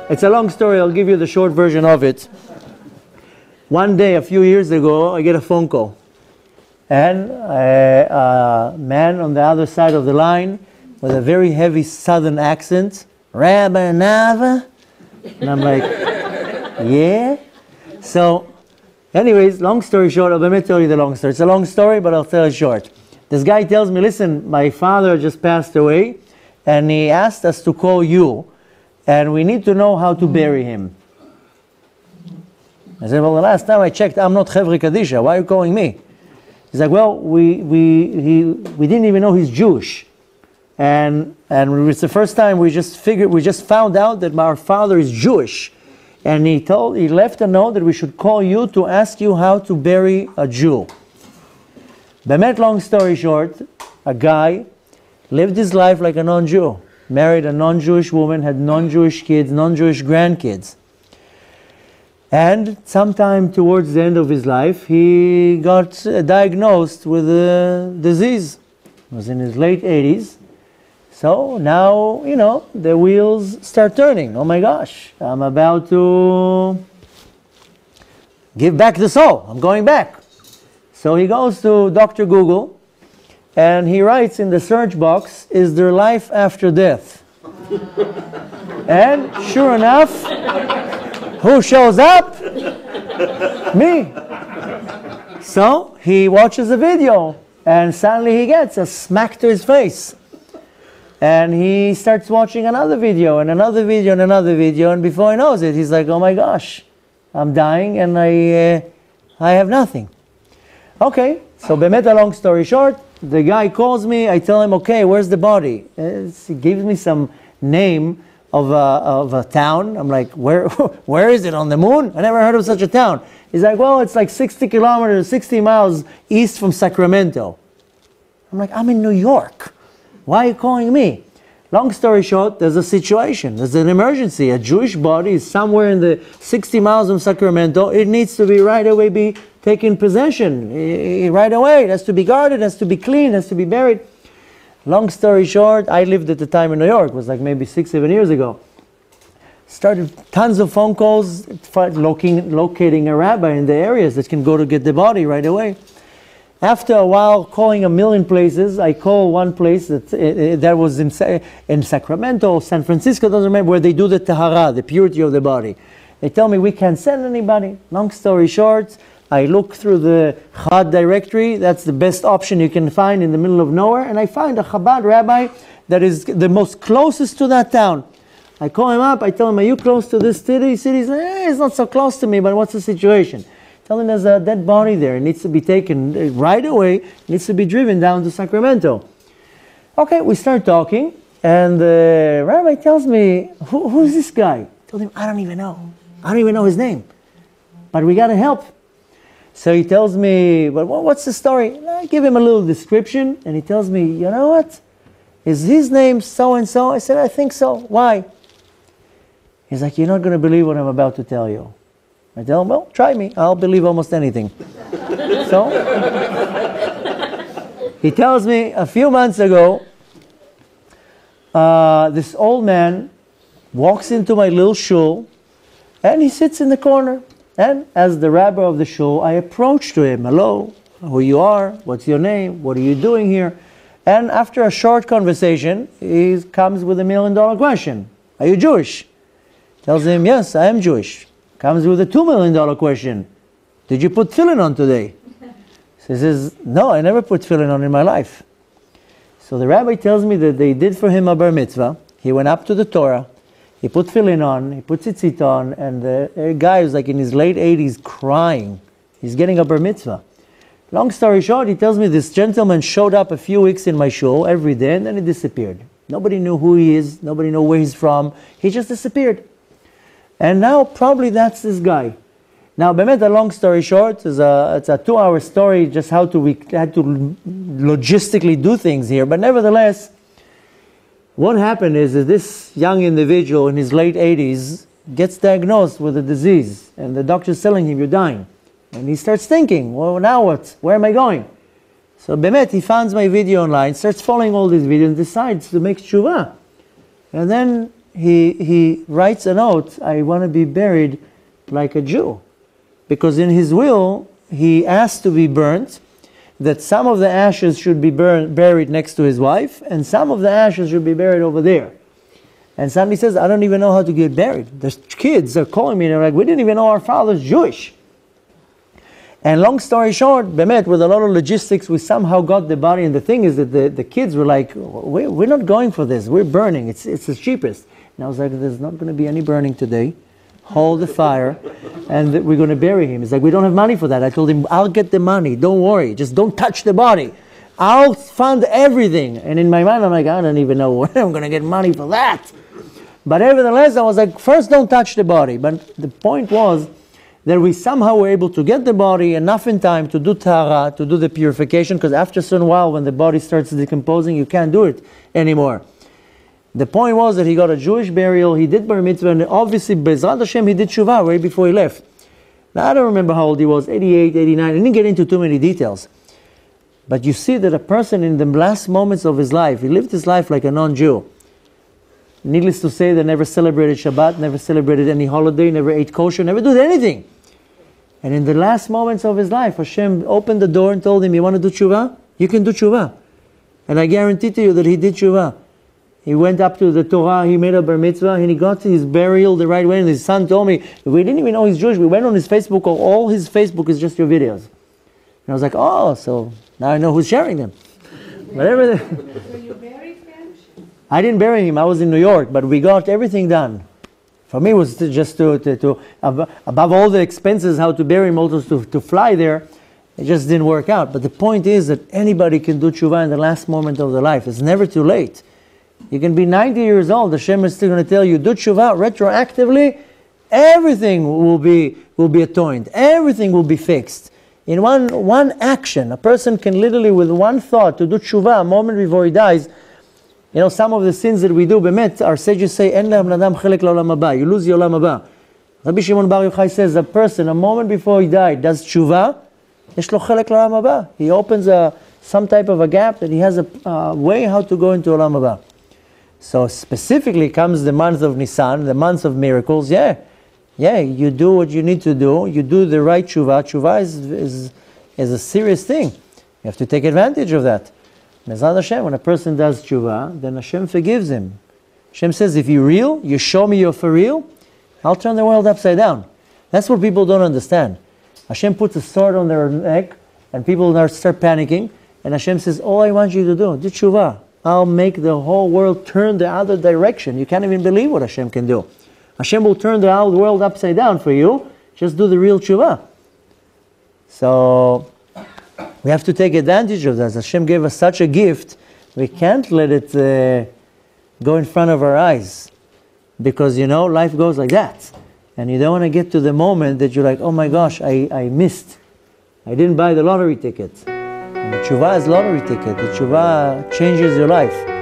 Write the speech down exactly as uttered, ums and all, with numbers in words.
It's a long story. I'll give you the short version of it. One day, a few years ago, I get a phone call. And a, a man on the other side of the line with a very heavy southern accent, Rabbi Nava. And I'm like, yeah? So, anyways, long story short, let me tell you the long story. It's a long story, but I'll tell it short. This guy tells me, listen, my father just passed away, and he asked us to call you, and we need to know how to bury him. I said, well, the last time I checked, I'm not Chevre Kadisha. Why are you calling me? He's like, well, we, we, he, we didn't even know he's Jewish. And, and it's the first time we just figured, we just found out that our father is Jewish. And he told, he left a note that we should call you to ask you how to bury a Jew. Bemet, long story short, a guy lived his life like a non-Jew. Married a non-Jewish woman, had non-Jewish kids, non-Jewish grandkids. And sometime towards the end of his life, he got uh, diagnosed with a disease. He was in his late eighties. So now, you know, the wheels start turning. Oh my gosh, I'm about to give back the soul. I'm going back. So he goes to Doctor Google, and he writes in the search box, is there life after death? And sure enough, who shows up? Me. So he watches a video, and suddenly he gets a smack to his face. And he starts watching another video, and another video, and another video, and before he knows it, he's like, oh my gosh, I'm dying, and I, uh, I have nothing. Okay, so bemet, a long story short, the guy calls me, I tell him, okay, where's the body? Uh, he gives me some name of a, of a town. I'm like, where, where is it, on the moon? I never heard of such a town. He's like, well, it's like sixty kilometers, sixty miles east from Sacramento. I'm like, I'm in New York. Why are you calling me? Long story short, there's a situation. There's an emergency. A Jewish body is somewhere in the sixty miles from Sacramento. It needs to be right away be taken possession. Right away. It has to be guarded, it has to be cleaned, it has to be buried. Long story short, I lived at the time in New York. It was like maybe six, seven years ago. Started tons of phone calls, locating, locating a rabbi in the areas that can go to get the body right away. After a while, calling a million places, I call one place that, uh, that was in, in Sacramento, San Francisco, doesn't remember, where they do the tahara, the purity of the body. They tell me we can't send anybody. Long story short, I look through the Chabad directory. That's the best option you can find in the middle of nowhere. And I find a Chabad rabbi that is the most closest to that town. I call him up. I tell him, are you close to this city? City? He's like, eh, it's not so close to me, but what's the situation? Tell him there's a dead body there. It needs to be taken right away. It needs to be driven down to Sacramento. Okay, we start talking. And the rabbi tells me, Who, who's this guy? I told him, I don't even know. I don't even know his name. But we got to help. So he tells me, but what's the story? I give him a little description, and he tells me, you know what? Is his name so-and-so? I said, I think so. Why? He's like, you're not going to believe what I'm about to tell you. I tell him, well, try me. I'll believe almost anything. So he tells me, a few months ago, uh, this old man walks into my little shul, and he sits in the corner. And as the rabbi of the shul, I approach to him. Hello, who you are? What's your name? What are you doing here? And after a short conversation, he comes with a million dollar question. Are you Jewish? Tells him, yes, I am Jewish. Comes with a two million dollar question. Did you put tefillin on today? So he says, no, I never put tefillin on in my life. So the rabbi tells me that they did for him a bar mitzvah. He went up to the Torah. He put tefillin on, he put tzitzit on, and the guy was like in his late eighties crying. He's getting a bar mitzvah. Long story short, he tells me this gentleman showed up a few weeks in my shul every day, and then he disappeared. Nobody knew who he is, nobody knew where he's from. He just disappeared. And now probably that's this guy. Now, bemet, a long story short, it's a, it's a two-hour story, just how to, we had to logistically do things here. But nevertheless, what happened is that this young individual in his late eighties gets diagnosed with a disease, and the doctor's telling him, you're dying. And he starts thinking, well, now what? Where am I going? So bemet, he finds my video online, starts following all these videos, and decides to make tshuva. And then he, he writes a note, I want to be buried like a Jew. Because in his will, he asked to be burnt, that some of the ashes should be burned, buried next to his wife, and some of the ashes should be buried over there. And suddenly he says, I don't even know how to get buried. The kids are calling me, and they're like, we didn't even know our father's Jewish. And long story short, Bemet, with a lot of logistics, we somehow got the body. And the thing is that the, the kids were like, we're, we're not going for this. We're burning. It's, it's the cheapest. And I was like, there's not going to be any burning today. Hold the fire, and we're going to bury him. He's like, we don't have money for that. I told him, I'll get the money. Don't worry. Just don't touch the body. I'll fund everything. And in my mind, I'm like, I don't even know where I'm going to get money for that. But nevertheless, I was like, first don't touch the body. But the point was that we somehow were able to get the body enough in time to do tahara, to do the purification, because after a certain while, when the body starts decomposing, you can't do it anymore. The point was that he got a Jewish burial, he did bar mitzvah, and obviously, Bezrat Hashem, he did tshuva right before he left. Now, I don't remember how old he was, eighty-eight, eighty-nine, I didn't get into too many details. But you see that a person in the last moments of his life, he lived his life like a non-Jew. Needless to say, they never celebrated Shabbat, never celebrated any holiday, never ate kosher, never did anything. And in the last moments of his life, Hashem opened the door and told him, you want to do tshuva? You can do tshuva. And I guarantee to you that he did tshuva. He went up to the Torah, he made a bar mitzvah, and he got to his burial the right way. And his son told me, we didn't even know he's Jewish. We went on his Facebook, all his Facebook is just your videos. And I was like, oh, so now I know who's sharing them. Whatever. So you buried him? I didn't bury him, I was in New York, but we got everything done. For me, it was to just to, to, to above all the expenses, how to bury him, also to, to fly there, it just didn't work out. But the point is that anybody can do tshuva in the last moment of their life. It's never too late. You can be ninety years old, Hashem is still going to tell you, do tshuva retroactively, everything will be, will be atoned, everything will be fixed. In one, one action, a person can literally, with one thought, to do tshuva a moment before he dies. You know, some of the sins that we do, bemet, our sages say, En le'am nadam chelek la'olam haba, you lose your olam haba. Rabbi Shimon Bar Yochai says, a person, a moment before he died, does tshuva, yesh lo chelek la'olam haba. He opens a, some type of a gap that he has a uh, way how to go into olam haba. So specifically comes the month of Nisan, the month of miracles. Yeah, yeah, you do what you need to do. You do the right tshuva. Tshuva is, is, is a serious thing. You have to take advantage of that. Bezrat Hashem, when a person does tshuva, then Hashem forgives him. Hashem says, if you're real, you show me you're for real, I'll turn the world upside down. That's what people don't understand. Hashem puts a sword on their neck, and people start panicking, and Hashem says, all I want you to do, do tshuva. I'll make the whole world turn the other direction. You can't even believe what Hashem can do. Hashem will turn the whole world upside down for you. Just do the real tshuva. So we have to take advantage of that. Hashem gave us such a gift. We can't let it uh, go in front of our eyes. Because, you know, life goes like that. And you don't want to get to the moment that you're like, oh my gosh, I, I missed. I didn't buy the lottery ticket. The tshuva is lottery ticket. The tshuva changes your life.